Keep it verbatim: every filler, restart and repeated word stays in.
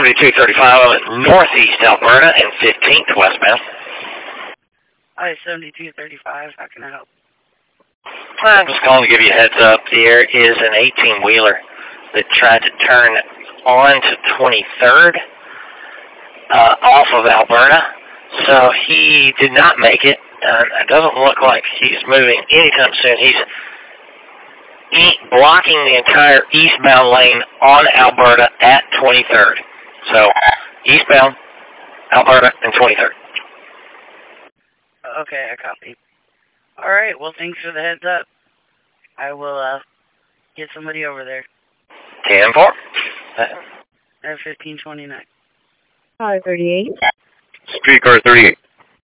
seventy-two thirty-five northeast Alberta and fifteenth westbound. Hi, seventy-two thirty-five. How can I help? I'm just calling to give you a heads up. There is an eighteen-wheeler that tried to turn on to twenty-third uh, off of Alberta, so he did not make it. Uh, it doesn't look like he's moving anytime soon. He's e- blocking the entire eastbound lane on Alberta at twenty-third. So, eastbound, Alberta, and twenty-third. Okay, I copy. All right, well, thanks for the heads up. I will uh, get somebody over there. ten four. At fifteen twenty-nine. Car thirty-eight. Streetcar thirty-eight.